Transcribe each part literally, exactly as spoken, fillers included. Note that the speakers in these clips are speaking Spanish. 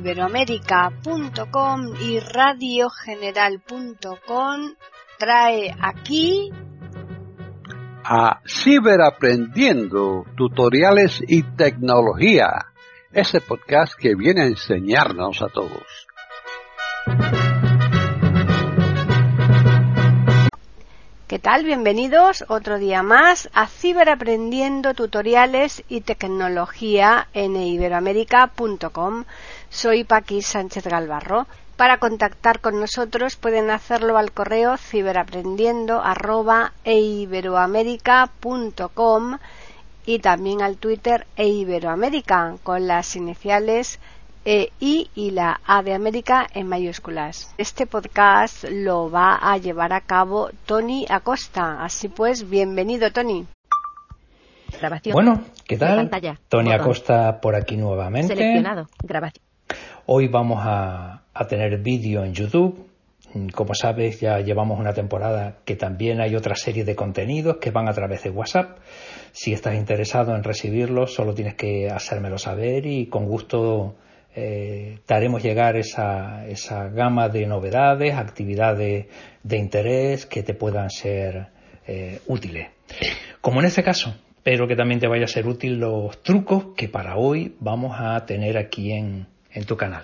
iberoamérica punto com y radio general punto com trae aquí a Ciberaprendiendo, tutoriales y tecnología, ese podcast que viene a enseñarnos a todos. ¿Qué tal? Bienvenidos otro día más a Ciberaprendiendo, tutoriales y tecnología en iberoamérica punto com. Soy Paqui Sánchez Galvarro. Para contactar con nosotros pueden hacerlo al correo ciberaprendiendo arroba iberoamérica punto com y también al Twitter eiberoamérica con las iniciales E I y la A de América en mayúsculas. Este podcast lo va a llevar a cabo Tony Acosta. Así pues, bienvenido, Tony. Grabación. Bueno, ¿qué tal? Pantalla. Tony Botón. Acosta por aquí nuevamente. Seleccionado. Grabación. Hoy vamos a, a tener vídeo en YouTube. Como sabes, ya llevamos una temporada que también hay otra serie de contenidos que van a través de WhatsApp. Si estás interesado en recibirlos, solo tienes que hacérmelo saber y con gusto Eh, te haremos llegar esa, esa gama de novedades, actividades de interés que te puedan ser eh, útiles. Como en este caso, espero que también te vaya a ser útil los trucos que para hoy vamos a tener aquí en, en tu canal.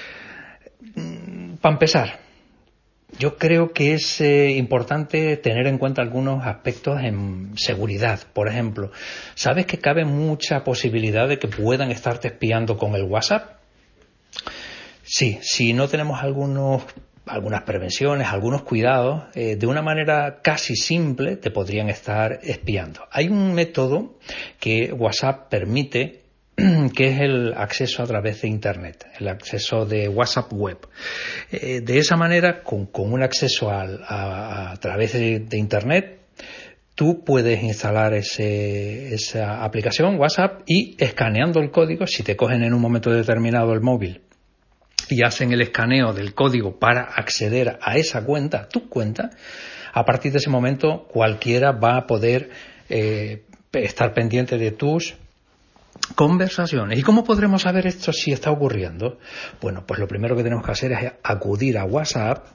Para empezar, yo creo que es eh, importante tener en cuenta algunos aspectos en seguridad. Por ejemplo, ¿sabes que cabe mucha posibilidad de que puedan estarte espiando con el WhatsApp? Sí, si no tenemos algunos, algunas prevenciones, algunos cuidados, eh, de una manera casi simple te podrían estar espiando. Hay un método que WhatsApp permite, que es el acceso a través de Internet, el acceso de WhatsApp Web. Eh, de esa manera, con, con un acceso a, a, a través de, de Internet, tú puedes instalar ese, esa aplicación WhatsApp y escaneando el código, si te cogen en un momento determinado el móvil y hacen el escaneo del código para acceder a esa cuenta, tu cuenta, a partir de ese momento cualquiera va a poder eh, estar pendiente de tus conversaciones. ¿Y cómo podremos saber esto si está ocurriendo? Bueno, pues lo primero que tenemos que hacer es acudir a WhatsApp.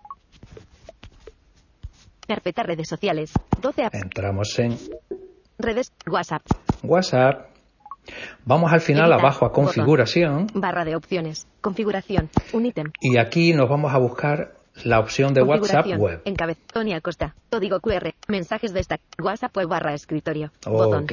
Carpeta redes sociales. doce apps. Entramos en redes WhatsApp. WhatsApp. Vamos al final Editar, abajo a configuración. Botón, barra de opciones. Configuración. Un ítem. Y aquí nos vamos a buscar la opción de WhatsApp Web. Encabez. Tony Acosta. Código cu erre. Mensajes de esta. WhatsApp Web barra escritorio. Botón. Ok.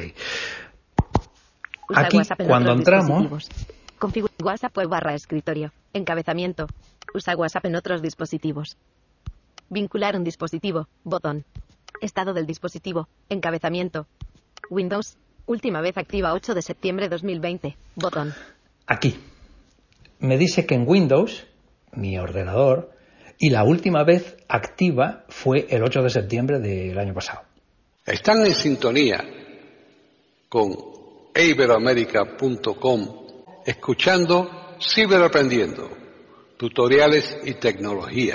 Aquí cuando entramos. Configura WhatsApp Web barra escritorio. Encabezamiento. Usa WhatsApp en otros dispositivos. Vincular un dispositivo. Botón. Estado del dispositivo. Encabezamiento. Windows. Última vez activa ocho de septiembre de dos mil veinte. Botón. Aquí. Me dice que en Windows, mi ordenador, y la última vez activa fue el ocho de septiembre del año pasado. Están en sintonía con iberoamérica punto com, escuchando Ciberaprendiendo, tutoriales y tecnología.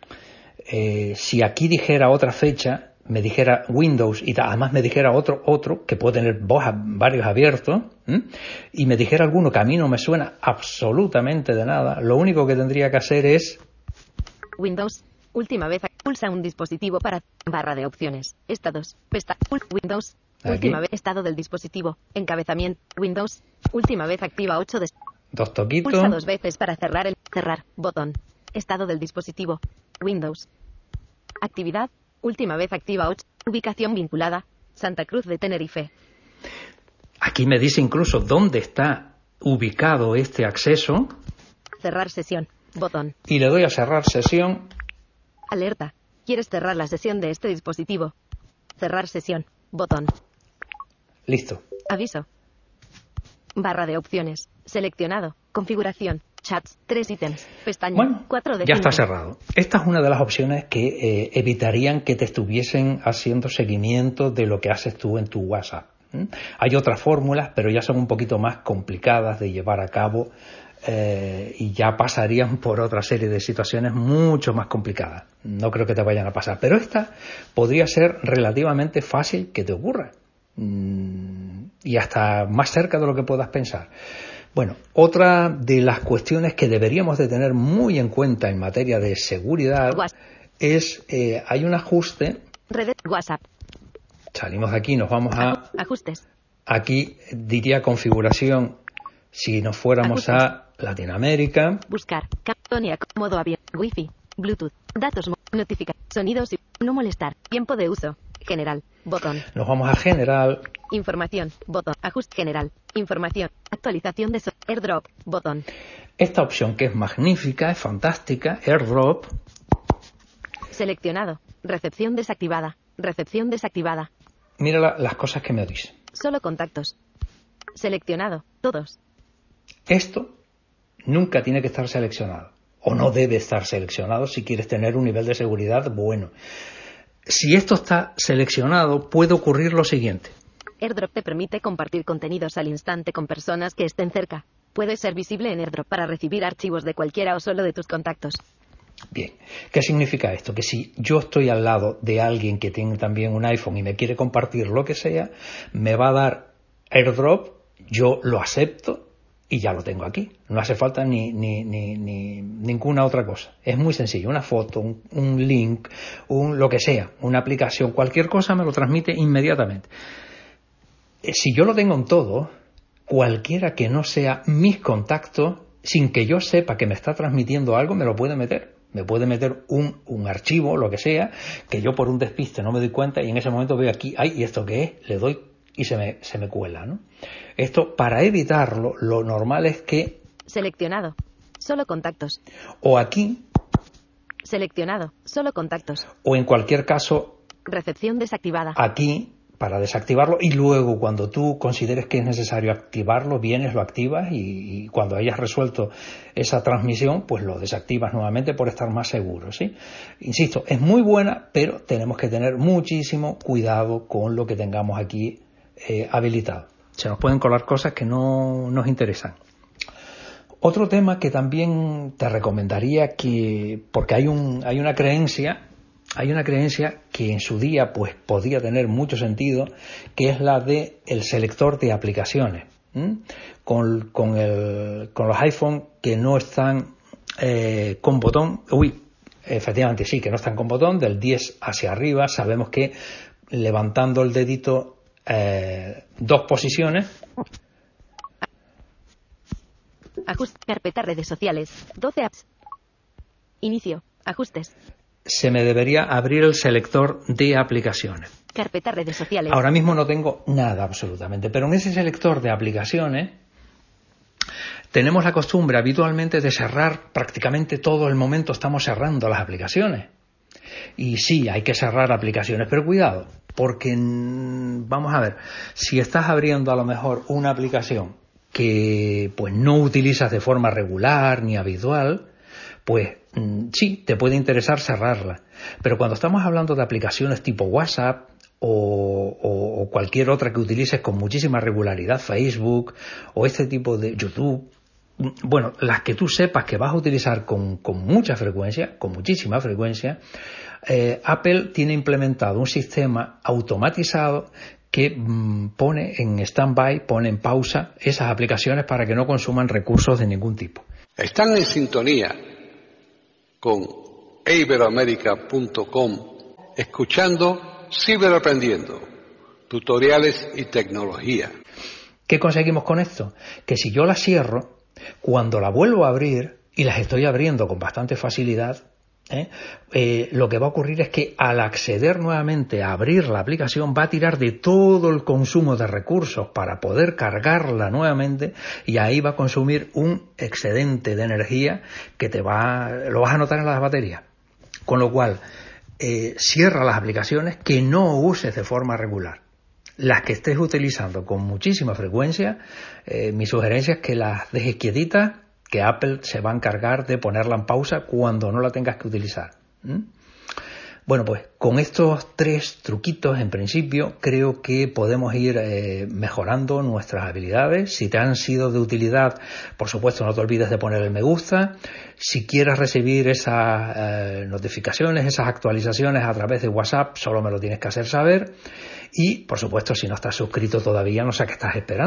Eh, si aquí dijera otra fecha, me dijera Windows y además me dijera otro otro que puede tener varios abiertos, ¿m? y me dijera alguno que a mí no me suena absolutamente de nada, lo único que tendría que hacer es Windows, última vez pulsa un dispositivo para barra de opciones, estados, pesta, Windows, Aquí. Última vez estado del dispositivo, encabezamiento, Windows, última vez activa ocho de dos toquitos, pulsa dos veces para cerrar el cerrar, botón, estado del dispositivo, Windows, actividad. Última vez activa ocho. Ubicación vinculada. Santa Cruz de Tenerife. Aquí me dice incluso dónde está ubicado este acceso. Cerrar sesión. Botón. Y le doy a cerrar sesión. Alerta. ¿Quieres cerrar la sesión de este dispositivo? Cerrar sesión. Botón. Listo. Aviso. Barra de opciones. Seleccionado. Configuración. Chats, tres ítems, pestaña, bueno, cuatro de ya cinco. Está cerrado. Esta es una de las opciones que eh, evitarían que te estuviesen haciendo seguimiento de lo que haces tú en tu WhatsApp. ¿Mm? Hay otras fórmulas, pero ya son un poquito más complicadas de llevar a cabo eh, y ya pasarían por otra serie de situaciones mucho más complicadas. No creo que te vayan a pasar, pero esta podría ser relativamente fácil que te ocurra. Mm, y hasta más cerca de lo que puedas pensar. Bueno, otra de las cuestiones que deberíamos de tener muy en cuenta en materia de seguridad WhatsApp. es, eh, hay un ajuste. Red WhatsApp. Salimos de aquí, nos vamos a... Ajustes. Aquí diría configuración, si nos fuéramos Ajustes. a Latinoamérica. Buscar. Captonia. Modo abierto. Wi-Fi. Bluetooth. Datos. Notificar. Sonidos y no molestar. Tiempo de uso. General. Botón. Nos vamos a general. Información. Botón. Ajuste general. Información. Actualización de so AirDrop. Botón. Esta opción que es magnífica, es fantástica, AirDrop. Seleccionado. Recepción desactivada. Recepción desactivada. Mira la, las cosas que me dice. Solo contactos. Seleccionado. Todos. Esto nunca tiene que estar seleccionado. O no debe estar seleccionado si quieres tener un nivel de seguridad bueno. Si esto está seleccionado, puede ocurrir lo siguiente. AirDrop te permite compartir contenidos al instante con personas que estén cerca. Puede ser visible en AirDrop para recibir archivos de cualquiera o solo de tus contactos. Bien, ¿qué significa esto? Que si yo estoy al lado de alguien que tiene también un iPhone y me quiere compartir lo que sea, me va a dar AirDrop, yo lo acepto y ya lo tengo aquí. No hace falta ni, ni, ni, ni ninguna otra cosa. Es muy sencillo, una foto, un, un link, un lo que sea, una aplicación, cualquier cosa me lo transmite inmediatamente. Si yo lo tengo en todo, cualquiera que no sea mis contactos, sin que yo sepa que me está transmitiendo algo, me lo puede meter. Me puede meter un, un archivo, lo que sea, que yo por un despiste no me doy cuenta y en ese momento veo aquí, ay, ¿y esto qué es? Le doy y se me, se me cuela, ¿no? Esto, para evitarlo, lo normal es que... Seleccionado. Solo contactos. O aquí... Seleccionado. Solo contactos. O en cualquier caso... Recepción desactivada. Aquí, para desactivarlo, y luego cuando tú consideres que es necesario activarlo, vienes, lo activas y, y cuando hayas resuelto esa transmisión, pues lo desactivas nuevamente por estar más seguro, ¿sí? Insisto, es muy buena, pero tenemos que tener muchísimo cuidado con lo que tengamos aquí eh, habilitado. Se nos pueden colar cosas que no nos interesan. Otro tema que también te recomendaría que, porque hay un, hay una creencia Hay una creencia que en su día pues podía tener mucho sentido, que es la de el selector de aplicaciones. ¿Mm? Con, con, el, con los iPhone que no están eh, con botón, uy, efectivamente sí, que no están con botón, del diez hacia arriba, sabemos que levantando el dedito eh, dos posiciones. Ajuste. Carpeta redes sociales. doce apps. Inicio. Ajustes. Se me debería abrir el selector de aplicaciones. Carpeta redes sociales. Ahora mismo no tengo nada absolutamente, pero en ese selector de aplicaciones tenemos la costumbre habitualmente de cerrar prácticamente todo el momento, estamos cerrando las aplicaciones. Y sí, hay que cerrar aplicaciones, pero cuidado, porque vamos a ver, si estás abriendo a lo mejor una aplicación que pues no utilizas de forma regular ni habitual, pues sí, te puede interesar cerrarla. Pero cuando estamos hablando de aplicaciones tipo WhatsApp o, o, o cualquier otra que utilices con muchísima regularidad, Facebook o este tipo de YouTube, bueno, las que tú sepas que vas a utilizar con, con mucha frecuencia, con muchísima frecuencia, eh, Apple tiene implementado un sistema automatizado que mmm, pone en stand-by, pone en pausa esas aplicaciones para que no consuman recursos de ningún tipo. Están en sintonía con iberoamerica punto com, escuchando Ciberaprendiendo, tutoriales y tecnología. ¿Qué conseguimos con esto? Que si yo la cierro, cuando la vuelvo a abrir, y las estoy abriendo con bastante facilidad, ¿eh? Eh, lo que va a ocurrir es que al acceder nuevamente a abrir la aplicación va a tirar de todo el consumo de recursos para poder cargarla nuevamente y ahí va a consumir un excedente de energía que te va, lo vas a notar en las baterías. Con lo cual, eh, cierra las aplicaciones que no uses de forma regular. Las que estés utilizando con muchísima frecuencia, eh, mi sugerencia es que las dejes quietitas, que Apple se va a encargar de ponerla en pausa cuando no la tengas que utilizar. ¿Mm? Bueno, pues con estos tres truquitos, en principio, creo que podemos ir eh, mejorando nuestras habilidades. Si te han sido de utilidad, por supuesto, no te olvides de poner el me gusta. Si quieres recibir esas eh, notificaciones, esas actualizaciones a través de WhatsApp, solo me lo tienes que hacer saber. Y, por supuesto, si no estás suscrito todavía, no sé qué estás esperando.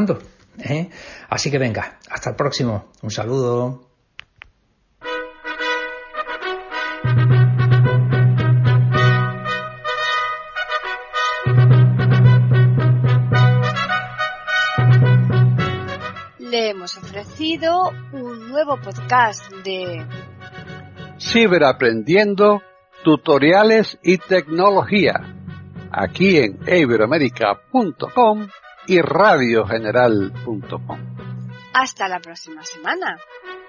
¿eh? Así que venga, hasta el próximo. Un saludo. Le hemos ofrecido un nuevo podcast de Ciberaprendiendo, tutoriales y tecnología, aquí en iberoamerica punto com y radio general punto com. Hasta la próxima semana.